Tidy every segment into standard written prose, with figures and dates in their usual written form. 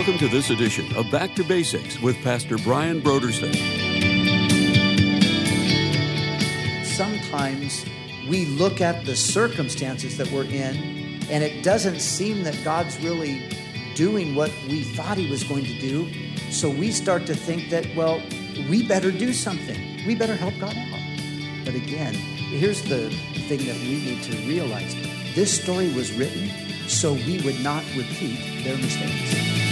Welcome to this edition of Back to Basics with Pastor Brian Brodersen. Sometimes we look at the circumstances that we're in, and it doesn't seem that God's really doing what we thought he was going to do. So we start to think that, well, we better do something. We better help God out. But again, here's the thing that we need to realize. This story was written so we would not repeat their mistakes.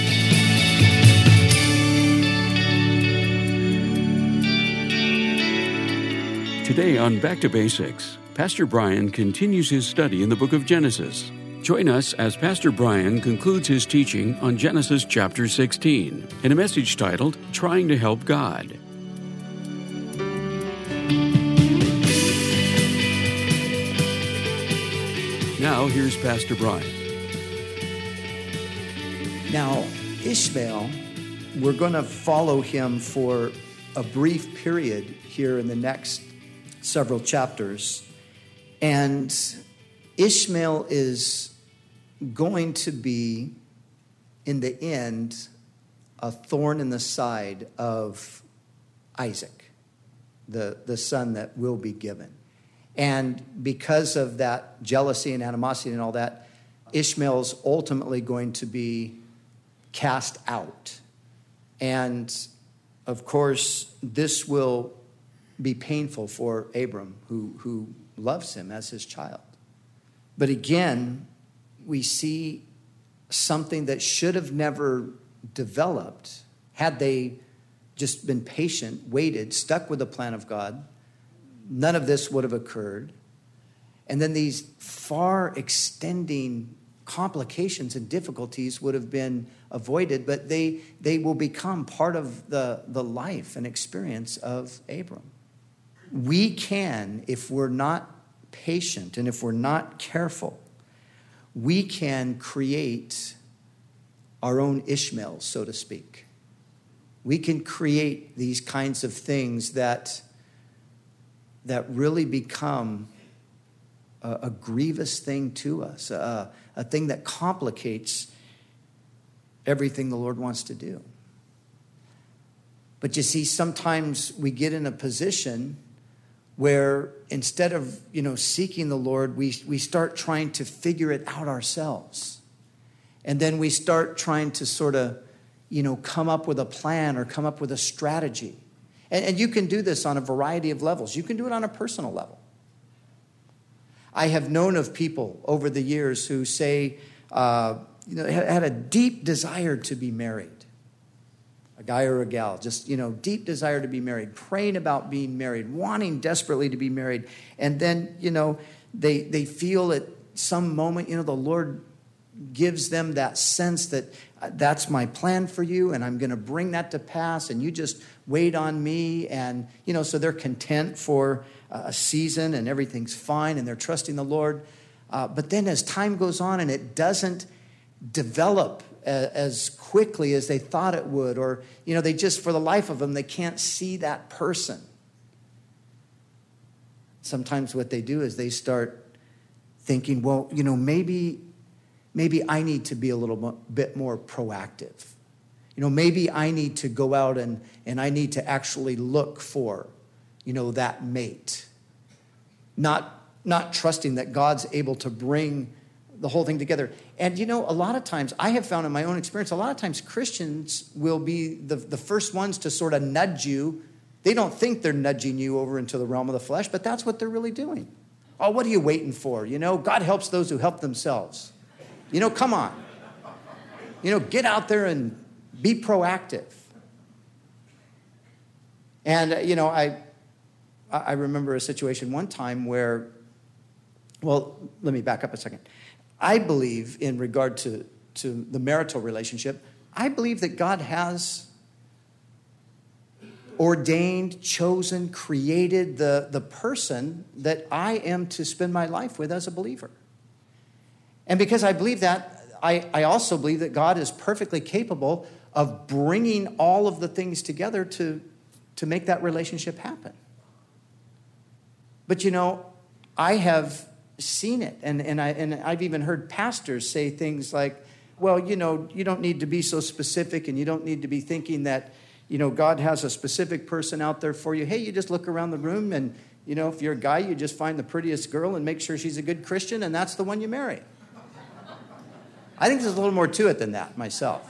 Today on Back to Basics, Pastor Brian continues his study in the book of Genesis. Join us as Pastor Brian concludes his teaching on Genesis chapter 16 in a message titled, Trying to Help God. Now, here's Pastor Brian. Now, Ishmael, we're going to follow him for a brief period here in the next several chapters. And Ishmael is going to be, in the end, a thorn in the side of Isaac, the son that will be given. And because of that jealousy and animosity and all that, Ishmael's ultimately going to be cast out. And, of course, this will be painful for Abram, who loves him as his child. But again, we see something that should have never developed had they just been patient, waited, stuck with the plan of God. None of this would have occurred. And then these far extending complications and difficulties would have been avoided, but they will become part of the life and experience of Abram. We can, if we're not patient and if we're not careful, we can create our own Ishmael, so to speak. We can create these kinds of things that really become a grievous thing to us, a thing that complicates everything the Lord wants to do. But you see, sometimes we get in a position where instead of, seeking the Lord, we start trying to figure it out ourselves. And then we start trying to sort of, come up with a plan or come up with a strategy. And you can do this on a variety of levels. You can do it on a personal level. I have known of people over the years who say, had a deep desire to be married. A guy or a gal, just, deep desire to be married, praying about being married, wanting desperately to be married. And then, they feel at some moment, the Lord gives them that sense that that's my plan for you and I'm going to bring that to pass and you just wait on me. And, so they're content for a season and everything's fine and they're trusting the Lord. But then as time goes on and it doesn't develop as quickly as they thought it would, or, they just, for the life of them, they can't see that person. Sometimes what they do is they start thinking, well, maybe I need to be a little bit more proactive. Maybe I need to go out and I need to actually look for, that mate. Not trusting that God's able to bring the whole thing together. And, a lot of times, I have found in my own experience, a lot of times Christians will be the first ones to sort of nudge you. They don't think they're nudging you over into the realm of the flesh, but that's what they're really doing. Oh, what are you waiting for? God helps those who help themselves. Come on. Get out there and be proactive. And, I remember a situation one time where, well, let me back up a second. I believe in regard to the marital relationship, I believe that God has ordained, chosen, created the person that I am to spend my life with as a believer. And because I believe that, I also believe that God is perfectly capable of bringing all of the things together to make that relationship happen. But I have seen it, and I've even heard pastors say things like, well, you don't need to be so specific, and you don't need to be thinking that, God has a specific person out there for you. Hey, you just look around the room, and, if you're a guy, you just find the prettiest girl and make sure she's a good Christian, and that's the one you marry. I think there's a little more to it than that myself.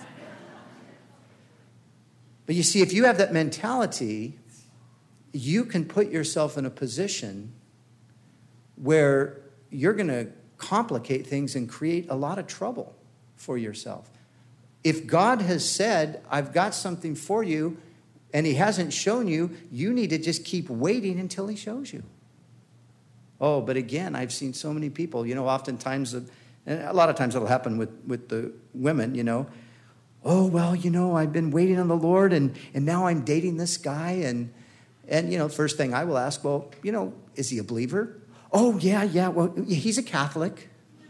But you see, if you have that mentality, you can put yourself in a position where you're going to complicate things and create a lot of trouble for yourself. If God has said, I've got something for you, and he hasn't shown you, you need to just keep waiting until he shows you. Oh, but again, I've seen so many people, oftentimes, and a lot of times it'll happen with the women, oh, well, I've been waiting on the Lord, and now I'm dating this guy, and first thing I will ask, well, is he a believer? Oh, yeah, well, he's a Catholic.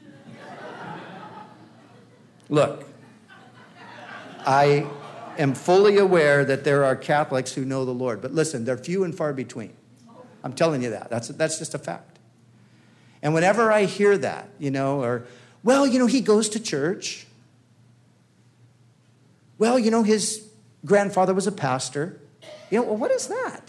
Look, I am fully aware that there are Catholics who know the Lord, but listen, they're few and far between. I'm telling you that. That's just a fact. And whenever I hear that, or, well, he goes to church. Well, his grandfather was a pastor. Well, what is that?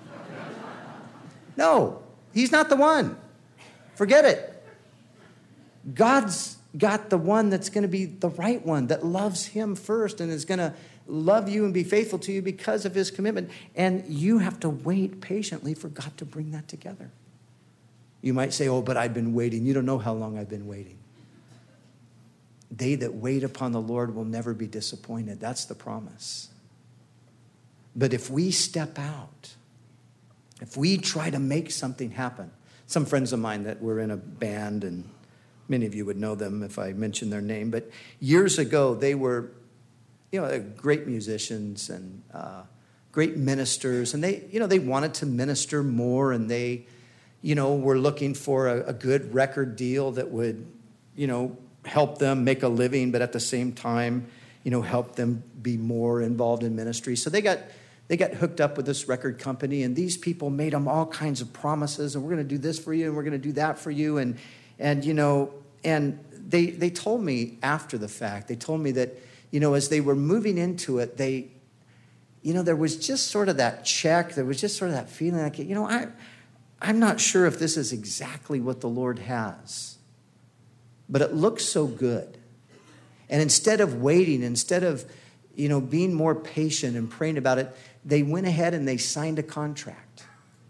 No, he's not the one. Forget it. God's got the one that's going to be the right one, that loves him first and is going to love you and be faithful to you because of his commitment. And you have to wait patiently for God to bring that together. You might say, oh, but I've been waiting. You don't know how long I've been waiting. They that wait upon the Lord will never be disappointed. That's the promise. But if we step out, if we try to make something happen, some friends of mine that were in a band, and many of you would know them if I mention their name, but years ago they were, great musicians and great ministers, and they wanted to minister more, and they, were looking for a good record deal that would, help them make a living, but at the same time, help them be more involved in ministry. So they got hooked up with this record company, and these people made them all kinds of promises, and we're going to do this for you, and we're going to do that for you, and they told me after the fact, they told me that, as they were moving into it, there was just sort of that check, there was just sort of that feeling like, I'm not sure if this is exactly what the Lord has, but it looks so good. And instead of waiting, instead of, being more patient and praying about it, they went ahead and they signed a contract.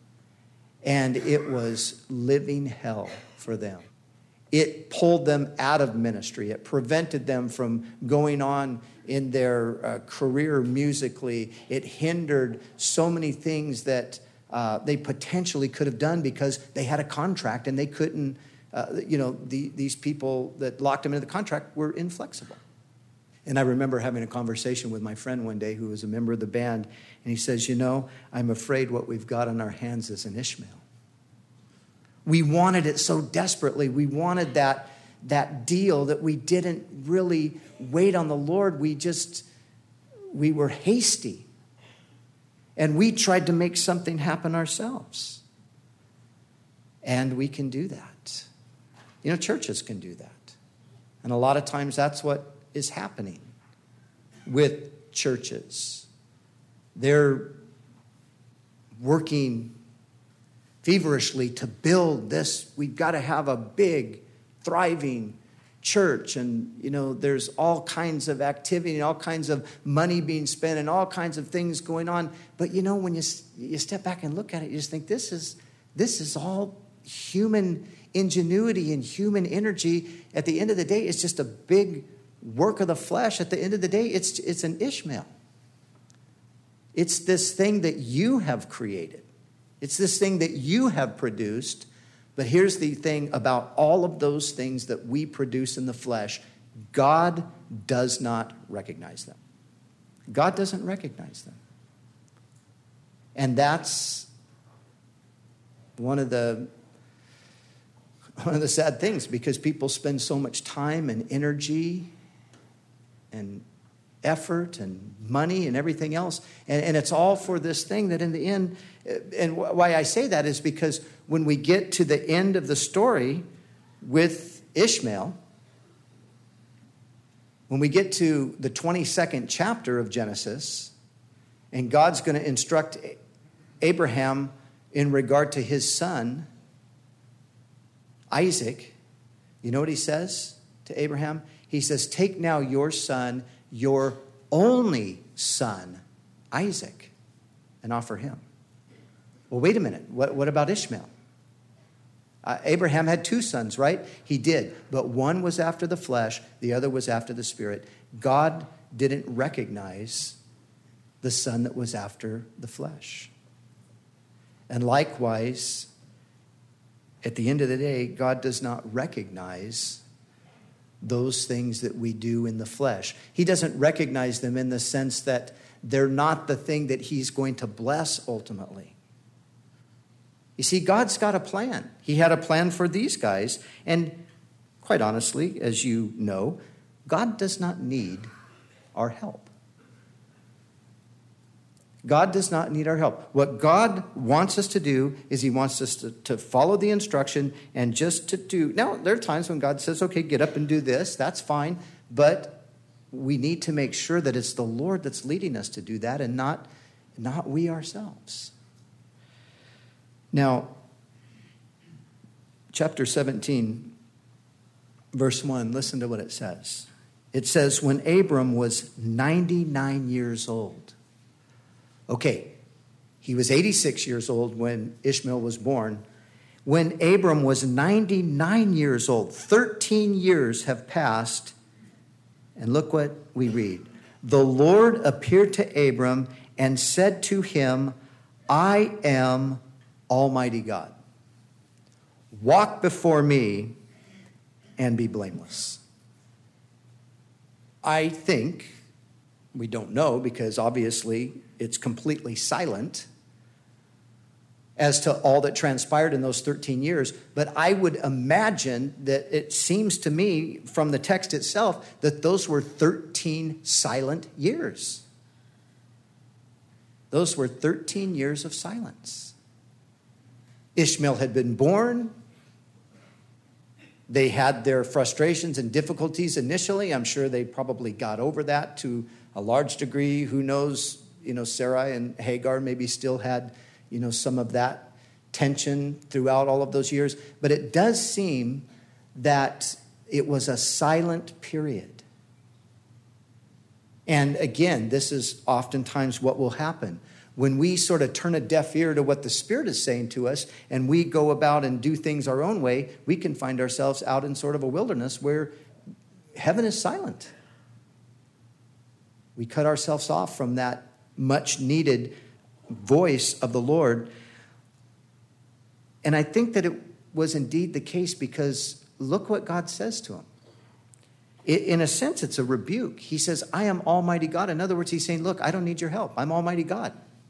And it was living hell for them. It pulled them out of ministry. It prevented them from going on in their career musically. It hindered so many things that they potentially could have done because they had a contract and they couldn't, these people that locked them into the contract were inflexible. And I remember having a conversation with my friend one day who was a member of the band, and he says, I'm afraid what we've got on our hands is an Ishmael. We wanted it so desperately. We wanted that deal that we didn't really wait on the Lord. We were hasty. And we tried to make something happen ourselves. And we can do that. Churches can do that. And a lot of times that's what is happening with churches. They're working feverishly to build this. We've got to have a big, thriving church. And, there's all kinds of activity and all kinds of money being spent and all kinds of things going on. But, when you step back and look at it, you just think this is all human ingenuity and human energy. At the end of the day, it's just a big work of the flesh. At the end of the day, it's an Ishmael. It's this thing that you have created. It's this thing that you have produced. But here's the thing about all of those things that we produce in the flesh. God does not recognize them. God doesn't recognize them. And that's one of the sad things, because people spend so much time and energy and effort and money and everything else. And it's all for this thing that in the end, and why I say that is because when we get to the end of the story with Ishmael, When we get to the 22nd chapter of Genesis, and God's going to instruct Abraham in regard to his son, Isaac, you know what he says to Abraham? He says, take now your son, your only son, Isaac, and offer him. Well, wait a minute. What about Ishmael? Abraham had 2 sons, right? He did. But one was after the flesh, the other was after the spirit. God didn't recognize the son that was after the flesh. And likewise, at the end of the day, God does not recognize those things that we do in the flesh. He doesn't recognize them in the sense that they're not the thing that he's going to bless ultimately. You see, God's got a plan. He had a plan for these guys. And quite honestly, as you know, God does not need our help. God does not need our help. What God wants us to do is he wants us to follow the instruction and just to do. Now, there are times when God says, okay, get up and do this. That's fine. But we need to make sure that it's the Lord that's leading us to do that and not we ourselves. Now, chapter 17, verse 1, listen to what it says. It says, when Abram was 99 years old. Okay, he was 86 years old when Ishmael was born. When Abram was 99 years old, 13 years have passed. And look what we read. The Lord appeared to Abram and said to him, I am Almighty God. Walk before me and be blameless. I think, we don't know because obviously it's completely silent as to all that transpired in those 13 years. But I would imagine that it seems to me from the text itself that those were 13 silent years. Those were 13 years of silence. Ishmael had been born. They had their frustrations and difficulties initially. I'm sure they probably got over that to a large degree. Who knows? Sarai and Hagar maybe still had, some of that tension throughout all of those years. But it does seem that it was a silent period. And again, this is oftentimes what will happen. When we sort of turn a deaf ear to what the Spirit is saying to us and we go about and do things our own way, we can find ourselves out in sort of a wilderness where heaven is silent. We cut ourselves off from that much needed voice of the Lord. And I think that it was indeed the case because look what God says to him. In a sense, it's a rebuke. He says, I am Almighty God. In other words, he's saying, look, I don't need your help. I'm Almighty God.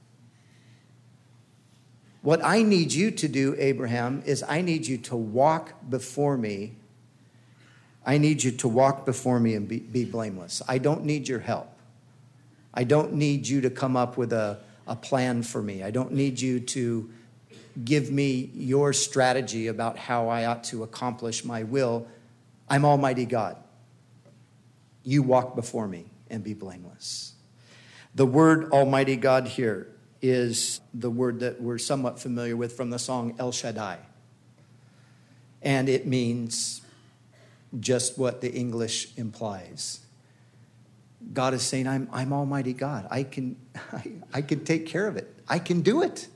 What I need you to do, Abraham, is I need you to walk before me. I need you to walk before me and be blameless. I don't need your help. I don't need you to come up with a plan for me. I don't need you to give me your strategy about how I ought to accomplish my will. I'm Almighty God. You walk before me and be blameless. The word Almighty God here is the word that we're somewhat familiar with from the song El Shaddai. And it means just what the English implies. God is saying, I'm Almighty God. I can take care of it. I can do it.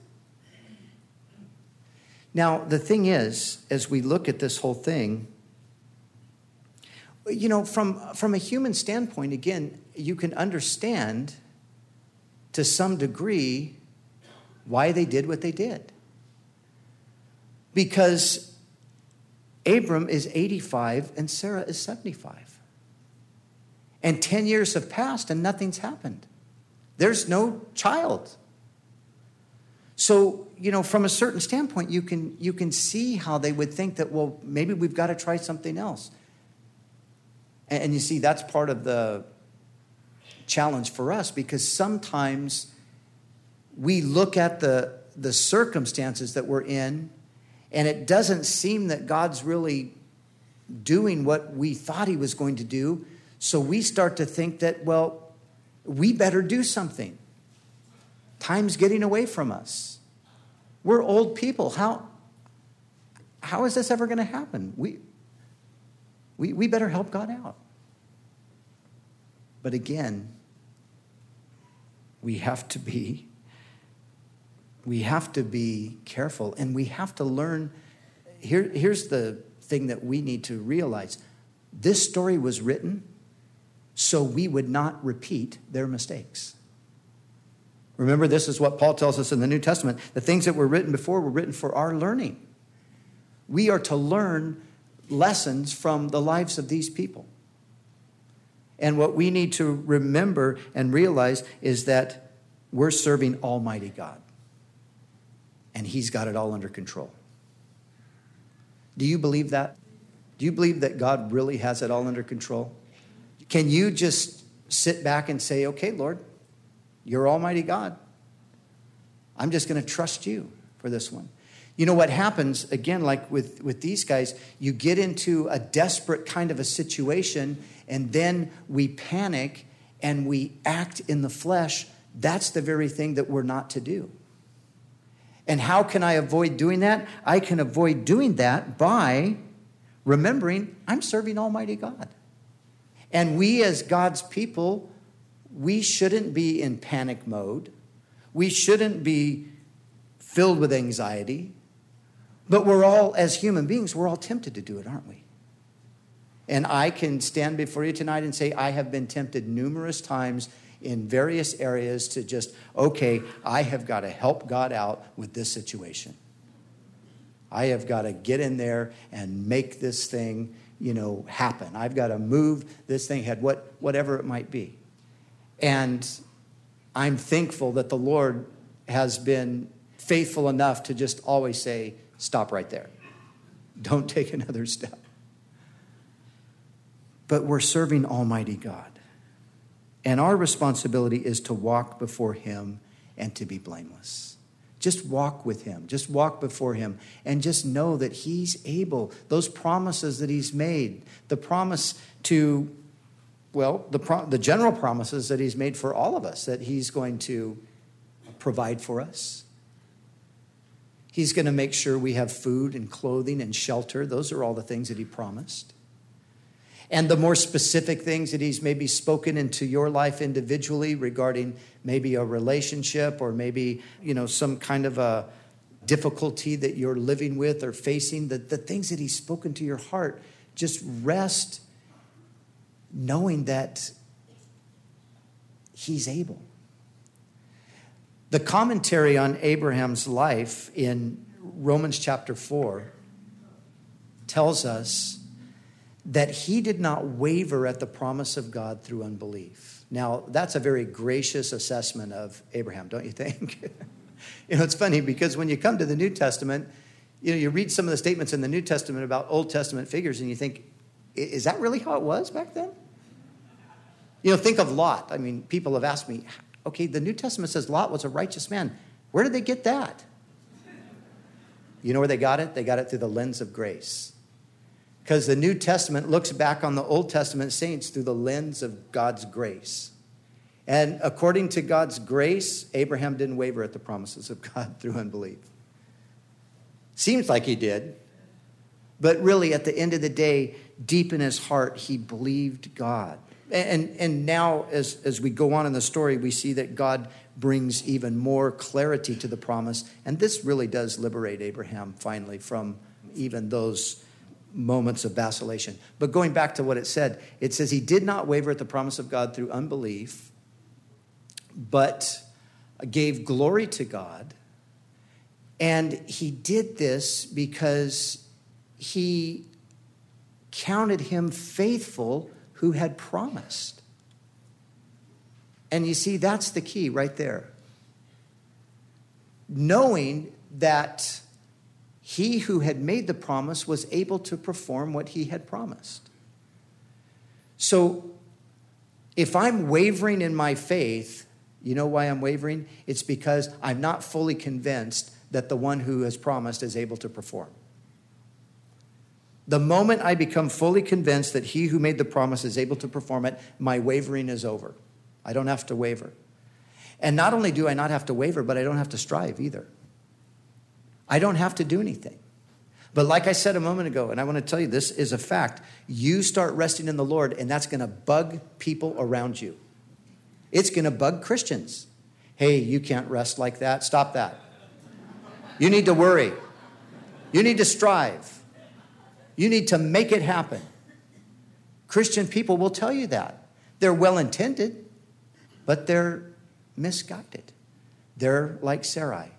Now, the thing is, as we look at this whole thing, from a human standpoint, again, you can understand to some degree why they did what they did. Because Abram is 85 and Sarah is 75. And 10 years have passed and nothing's happened. There's no child. So, from a certain standpoint, you can see how they would think that, well, maybe we've got to try something else. And you see, that's part of the challenge for us because sometimes we look at the circumstances that we're in and it doesn't seem that God's really doing what we thought he was going to do. So we start to think that, well, we better do something. Time's getting away from us. We're old people. How is this ever going to happen? We better help God out. But again, we have to be careful, and we have to learn. Here's the thing that we need to realize. This story was written so we would not repeat their mistakes. Remember, this is what Paul tells us in the New Testament. The things that were written before were written for our learning. We are to learn lessons from the lives of these people. And what we need to remember and realize is that we're serving Almighty God. And He's got it all under control. Do you believe that? Do you believe that God really has it all under control? Can you just sit back and say, okay, Lord, you're Almighty God. I'm just going to trust you for this one. You know what happens, again, like with these guys, you get into a desperate kind of a situation, and then we panic and we act in the flesh. That's the very thing that we're not to do. And how can I avoid doing that? I can avoid doing that by remembering I'm serving Almighty God. And we as God's people, we shouldn't be in panic mode. We shouldn't be filled with anxiety. But we're all, as human beings, we're all tempted to do it, aren't we? And I can stand before you tonight and say I have been tempted numerous times in various areas to just, okay, I have got to help God out with this situation. I have got to get in there and make this thing, happen. I've got to move this thing ahead, whatever it might be. And I'm thankful that the Lord has been faithful enough to just always say, stop right there. Don't take another step. But we're serving Almighty God. And our responsibility is to walk before Him and to be blameless. Just walk with Him. Just walk before Him. And just know that He's able. Those promises that He's made. The promise to, the general promises that He's made for all of us. That He's going to provide for us. He's going to make sure we have food and clothing and shelter. Those are all the things that He promised. And the more specific things that He's maybe spoken into your life individually regarding maybe a relationship or maybe, some kind of a difficulty that you're living with or facing, the things that He's spoken to your heart, just rest knowing that He's able. The commentary on Abraham's life in Romans chapter 4 tells us that he did not waver at the promise of God through unbelief. Now, that's a very gracious assessment of Abraham, don't you think? It's funny because when you come to the New Testament, you read some of the statements in the New Testament about Old Testament figures and you think, is that really how it was back then? Think of Lot. I mean, people have asked me, okay, the New Testament says Lot was a righteous man. Where did they get that? You know where they got it? They got it through the lens of grace. Because the New Testament looks back on the Old Testament saints through the lens of God's grace. And according to God's grace, Abraham didn't waver at the promises of God through unbelief. Seems like he did. But really, at the end of the day, deep in his heart, he believed God. And now, as we go on in the story, we see that God brings even more clarity to the promise. And this really does liberate Abraham, finally, from even those moments of vacillation. But going back to what it says he did not waver at the promise of God through unbelief, but gave glory to God. And he did this because he counted him faithful who had promised. And you see, that's the key right there. Knowing that he who had made the promise was able to perform what he had promised. So if I'm wavering in my faith, you know why I'm wavering? It's because I'm not fully convinced that the one who has promised is able to perform. The moment I become fully convinced that he who made the promise is able to perform it, my wavering is over. I don't have to waver. And not only do I not have to waver, but I don't have to strive either. I don't have to do anything. But like I said a moment ago, and I want to tell you, this is a fact. You start resting in the Lord, and that's going to bug people around you. It's going to bug Christians. Hey, you can't rest like that. Stop that. You need to worry. You need to strive. You need to make it happen. Christian people will tell you that. They're well-intended, but they're misguided. They're like Sarai.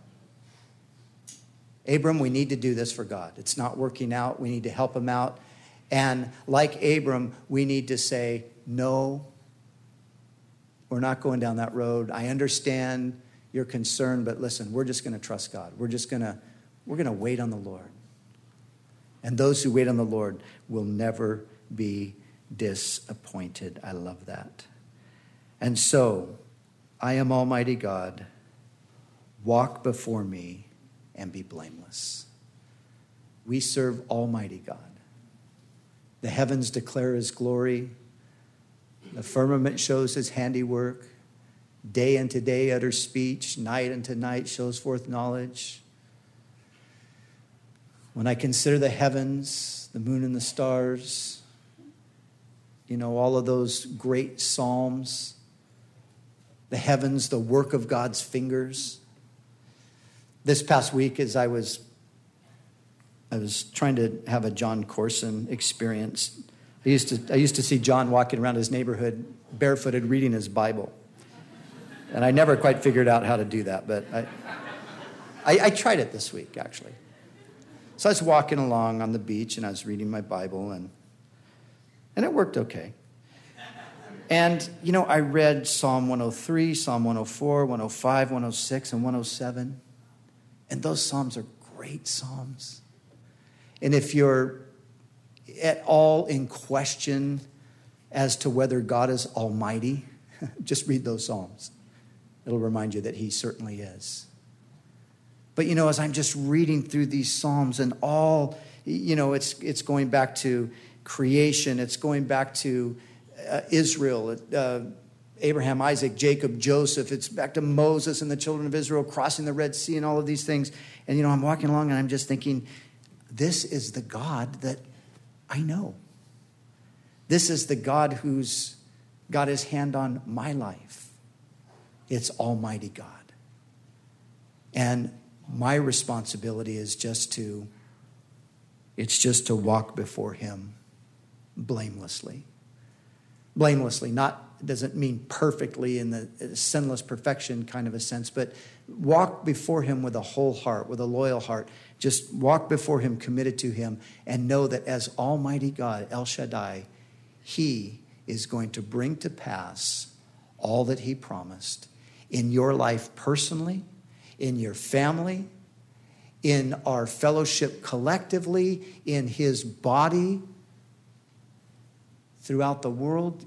Abram, we need to do this for God. It's not working out. We need to help him out. And like Abram, we need to say, no, we're not going down that road. I understand your concern, but listen, we're just going to trust God. We're going to wait on the Lord. And those who wait on the Lord will never be disappointed. I love that. And so, I am Almighty God. Walk before me and be blameless. We serve Almighty God. The heavens declare his glory. The firmament shows his handiwork. Day unto day utters speech. Night unto night shows forth knowledge. When I consider the heavens, the moon and the stars, all of those great psalms, the heavens, the work of God's fingers. This past week, as I was trying to have a John Corson experience, I used to see John walking around his neighborhood barefooted reading his Bible. And I never quite figured out how to do that, but I tried it this week, actually. So I was walking along on the beach, and I was reading my Bible, and it worked okay. And, I read Psalm 103, Psalm 104, 105, 106, and 107. And those psalms are great psalms. And if you're at all in question as to whether God is almighty, just read those psalms. It'll remind you that he certainly is. But, as I'm just reading through these psalms and all, it's going back to creation. It's going back to Israel, Abraham, Isaac, Jacob, Joseph. It's back to Moses and the children of Israel crossing the Red Sea and all of these things. And, I'm walking along and I'm just thinking, this is the God that I know. This is the God who's got his hand on my life. It's Almighty God. And my responsibility is just to walk before him blamelessly. Blamelessly, doesn't mean perfectly in the sinless perfection kind of a sense, but walk before him with a whole heart, with a loyal heart. Just walk before him, committed to him, and know that as Almighty God, El Shaddai, he is going to bring to pass all that he promised in your life personally, in your family, in our fellowship collectively, in his body, throughout the world.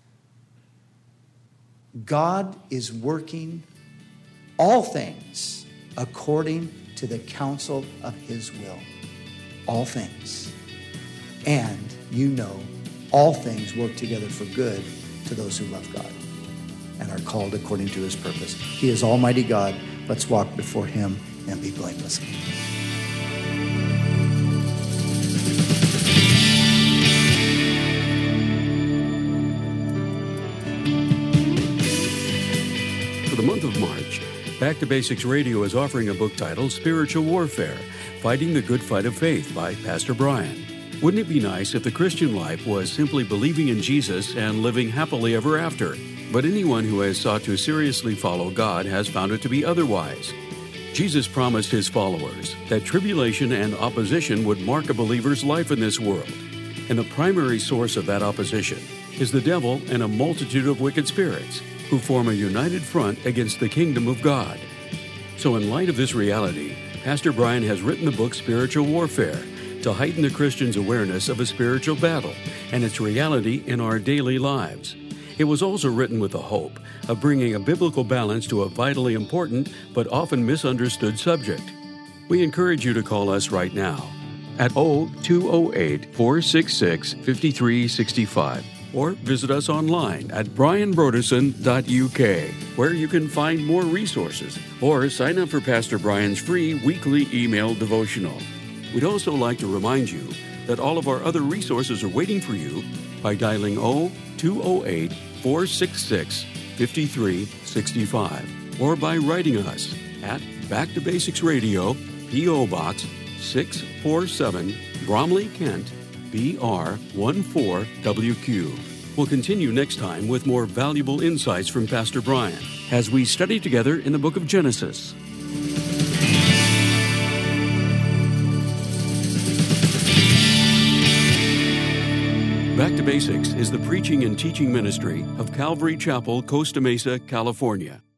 God is working all things according to the counsel of his will. All things. And all things work together for good to those who love God and are called according to his purpose. He is Almighty God. Let's walk before him and be blameless. For the month of March, Back to Basics Radio is offering a book titled Spiritual Warfare, Fighting the Good Fight of Faith by Pastor Brian. Wouldn't it be nice if the Christian life was simply believing in Jesus and living happily ever after? But anyone who has sought to seriously follow God has found it to be otherwise. Jesus promised his followers that tribulation and opposition would mark a believer's life in this world. And the primary source of that opposition is the devil and a multitude of wicked spirits who form a united front against the kingdom of God. So in light of this reality, Pastor Brian has written the book Spiritual Warfare to heighten the Christian's awareness of a spiritual battle and its reality in our daily lives. It was also written with the hope of bringing a biblical balance to a vitally important but often misunderstood subject. We encourage you to call us right now. at 0208-466-5365. Or visit us online at brianbroderson.uk, where you can find more resources, or sign up for Pastor Brian's free weekly email devotional. We'd also like to remind you that all of our other resources are waiting for you by dialing 0208-466-5365, or by writing us at Back to Basics Radio, P.O. Box 647, Bromley, Kent, BR 14WQ. We'll continue next time with more valuable insights from Pastor Brian as we study together in the book of Genesis. Back to Basics is the preaching and teaching ministry of Calvary Chapel, Costa Mesa, California.